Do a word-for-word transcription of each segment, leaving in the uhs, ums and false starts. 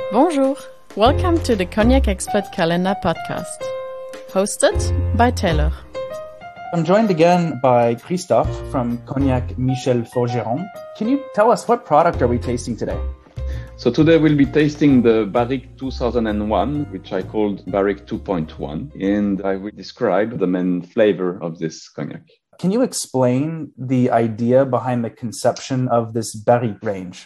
Bonjour, welcome to the Cognac Expert Calendar podcast, hosted by Taylor. I'm joined again by Christophe from Cognac Michel Forgeron. Can you tell us what product are we tasting today? So today we'll be tasting the Barrique two thousand one, which I called Barrique two point one, and I will describe the main flavor of this cognac. Can you explain the idea behind the conception of this Barrique range?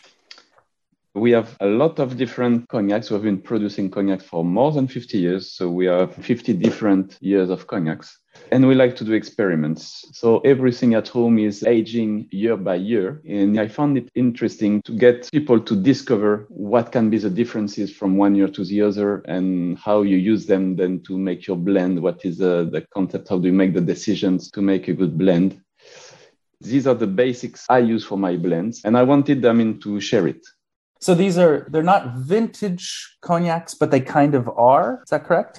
We have a lot of different cognacs. We've been producing cognac for more than fifty years. So we have fifty different years of cognacs. And we like to do experiments. So everything at home is aging year by year. And I found it interesting to get people to discover what can be the differences from one year to the other and how you use them then to make your blend. What is uh, the concept? How do you make the decisions to make a good blend? These are the basics I use for my blends. And I wanted them in to share it. So these are, they're not vintage cognacs, but they kind of are. Is that correct?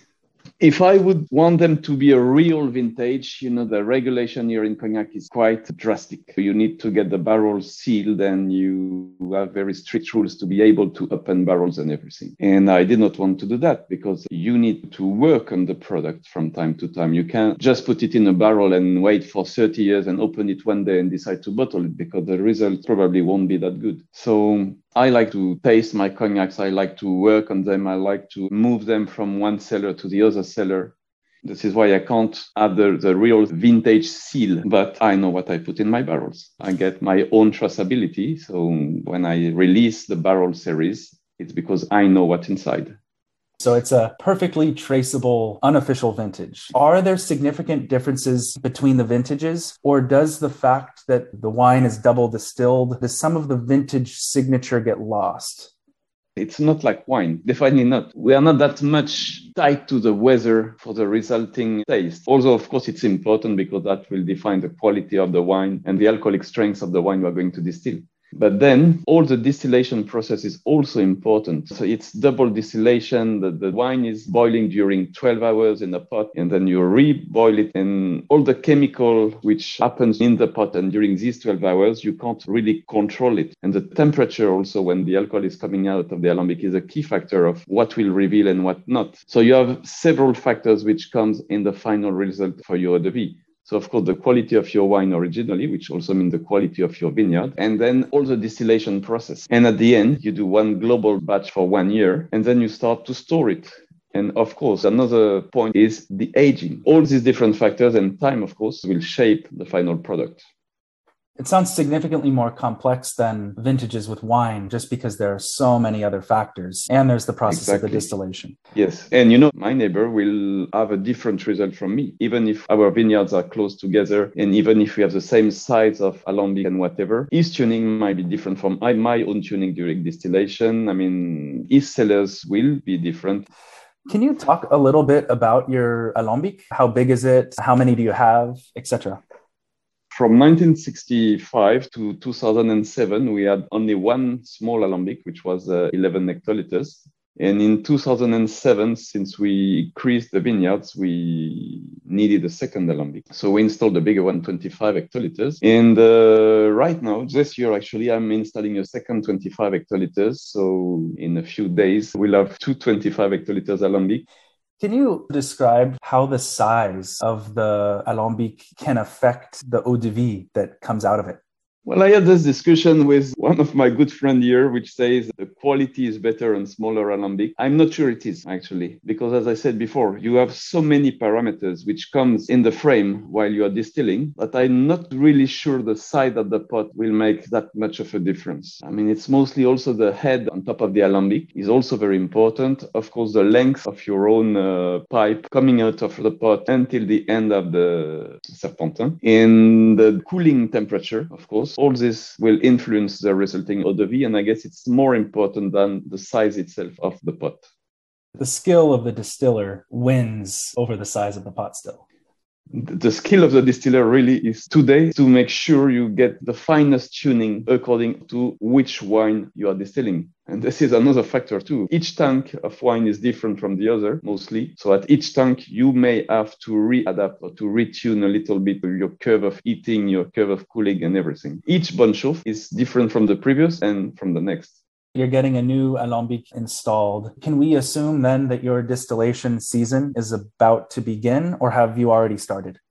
If I would want them to be a real vintage, you know, the regulation here in cognac is quite drastic. You need to get the barrels sealed and you have very strict rules to be able to open barrels and everything. And I did not want to do that because you need to work on the product from time to time. You can't just put it in a barrel and wait for thirty years and open it one day and decide to bottle it because the result probably won't be that good. So I like to taste my cognacs. I like to work on them. I like to move them from one cellar to the other cellar. This is why I can't add the, the real vintage seal, but I know what I put in my barrels. I get my own traceability. So when I release the barrel series, it's because I know what's inside. So it's a perfectly traceable, unofficial vintage. Are there significant differences between the vintages, or does the fact that the wine is double distilled, does some of the vintage signature get lost? It's not like wine, definitely not. We are not that much tied to the weather for the resulting taste. Although, of course, it's important because that will define the quality of the wine and the alcoholic strength of the wine we're going to distill. But then all the distillation process is also important. So it's double distillation. The, the wine is boiling during twelve hours in a pot, and then you re-boil it. And all the chemical which happens in the pot and during these twelve hours, you can't really control it. And the temperature also when the alcohol is coming out of the alembic is a key factor of what will reveal and what not. So you have several factors which comes in the final result for your eau de vie. So, of course, the quality of your wine originally, which also means the quality of your vineyard, and then all the distillation process. And at the end, you do one global batch for one year, and then you start to store it. And of course, another point is the aging. All these different factors and time, of course, will shape the final product. It sounds significantly more complex than vintages with wine, just because there are so many other factors. And there's the process exactly. of the distillation. Yes. And you know, my neighbor will have a different result from me, even if our vineyards are close together. And even if we have the same size of alembic and whatever, his tuning might be different from my own tuning during distillation. I mean, his cellars will be different. Can you talk a little bit about your alembic? How big is it? How many do you have, et cetera? From nineteen sixty-five to two thousand seven, we had only one small alembic, which was uh, eleven hectoliters. And in two thousand seven, since we increased the vineyards, we needed a second alembic. So we installed a bigger one, twenty-five hectoliters. And uh, right now, this year, actually, I'm installing a second twenty-five hectoliters. So in a few days, we'll have two twenty-five hectoliters alembic. Can you describe how the size of the alembic can affect the eau de vie that comes out of it? Well, I had this discussion with one of my good friends here, which says the quality is better on smaller alembic. I'm not sure it is, actually, because as I said before, you have so many parameters which comes in the frame while you are distilling that I'm not really sure the side of the pot will make that much of a difference. I mean, it's mostly also the head on top of the alembic is also very important. Of course, the length of your own uh, pipe coming out of the pot until the end of the serpentin. And the cooling temperature, of course. All this will influence the resulting eau de vie, and I guess it's more important than the size itself of the pot. The skill of the distiller wins over the size of the pot still. The skill of the distiller really is today to make sure you get the finest tuning according to which wine you are distilling. And this is another factor too. Each tank of wine is different from the other, mostly. So at each tank, you may have to readapt or to retune a little bit your curve of heating, your curve of cooling and everything. Each bunch off is different from the previous and from the next. You're getting a new alembic installed. Can we assume then that your distillation season is about to begin, or have you already started?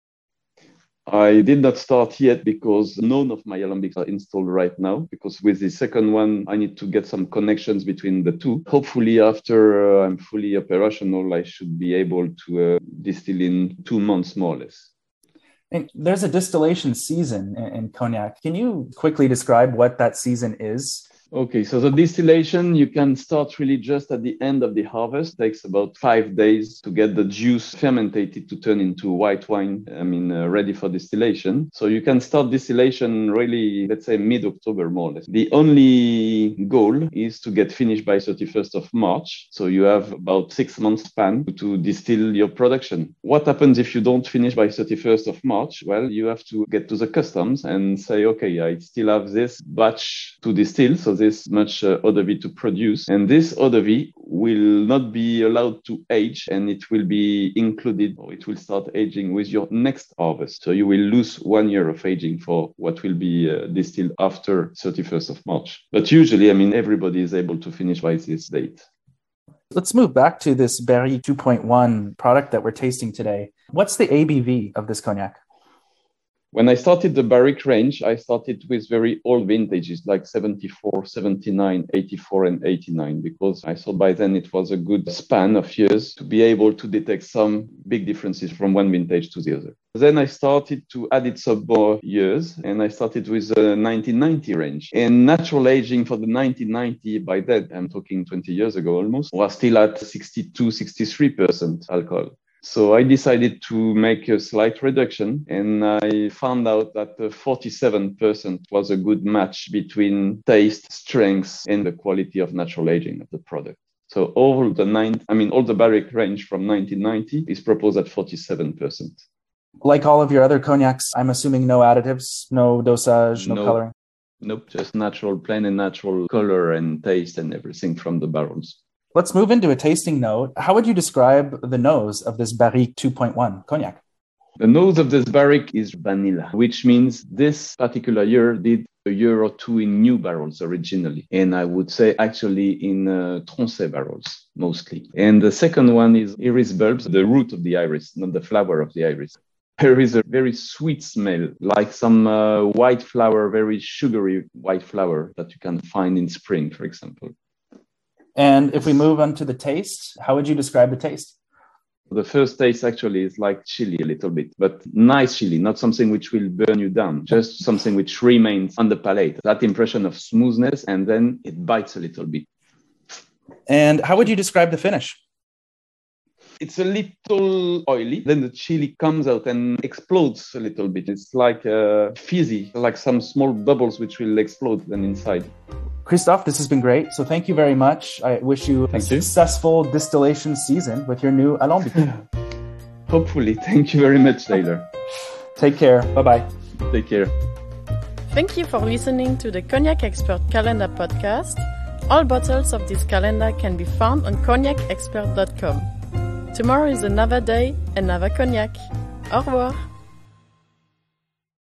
I did not start yet because none of my alembics are installed right now, because with the second one, I need to get some connections between the two. Hopefully, after uh, I'm fully operational, I should be able to uh, distill in two months, more or less. And there's a distillation season in, in cognac. Can you quickly describe what that season is? Okay, so the distillation, you can start really just at the end of the harvest. It takes about five days to get the juice fermented to turn into white wine, I mean, uh, ready for distillation. So you can start distillation really, let's say, mid-October, more or less. The only goal is to get finished by thirty-first of March. So you have about six months span to distill your production. What happens if you don't finish by thirty-first of March? Well, you have to get to the customs and say, okay, I still have this batch to distill. So this much uh, eau de vie to produce. And this eau de vie will not be allowed to age, and it will be included, or it will start aging with your next harvest. So you will lose one year of aging for what will be uh, distilled after thirty-first of March. But usually, I mean, everybody is able to finish by this date. Let's move back to this Barrique two point one product that we're tasting today. What's the A B V of this cognac? When I started the Barrique range, I started with very old vintages like seventy-four, seventy-nine, eighty-four, and eighty-nine, because I thought by then it was a good span of years to be able to detect some big differences from one vintage to the other. Then I started to add it some more years, and I started with the nineteen ninety range. And natural aging for the nineteen ninety, by then, I'm talking twenty years ago almost, was still at sixty-two, sixty-three percent alcohol. So I decided to make a slight reduction, and I found out that forty-seven percent was a good match between taste, strength, and the quality of natural aging of the product. So all the nine, I mean, all the Barrique range from nineteen ninety is proposed at forty-seven percent. Like all of your other cognacs, I'm assuming no additives, no dosage, no, no coloring? Nope, just natural, plain and natural color and taste and everything from the barrels. Let's move into a tasting note. How would you describe the nose of this Barrique two point one cognac? The nose of this Barrique is vanilla, which means this particular year did a year or two in new barrels originally. And I would say actually in uh, Tronchet barrels mostly. And the second one is iris bulbs, the root of the iris, not the flower of the iris. There is a very sweet smell, like some uh, white flower, very sugary white flower that you can find in spring, for example. And if we move on to the taste, how would you describe the taste? The first taste actually is like chili a little bit, but nice chili, not something which will burn you down, just something which remains on the palate. That impression of smoothness, and then it bites a little bit. And how would you describe the finish? It's a little oily. Then the chili comes out and explodes a little bit. It's like uh, fizzy, like some small bubbles which will explode then inside. Christophe, this has been great. So thank you very much. I wish you thank a you. successful distillation season with your new alembic. Hopefully. Thank you very much, Taylor. Take care. Bye-bye. Take care. Thank you for listening to the Cognac Expert Calendar podcast. All bottles of this calendar can be found on cognac expert dot com. Tomorrow is another day, another cognac. Au revoir.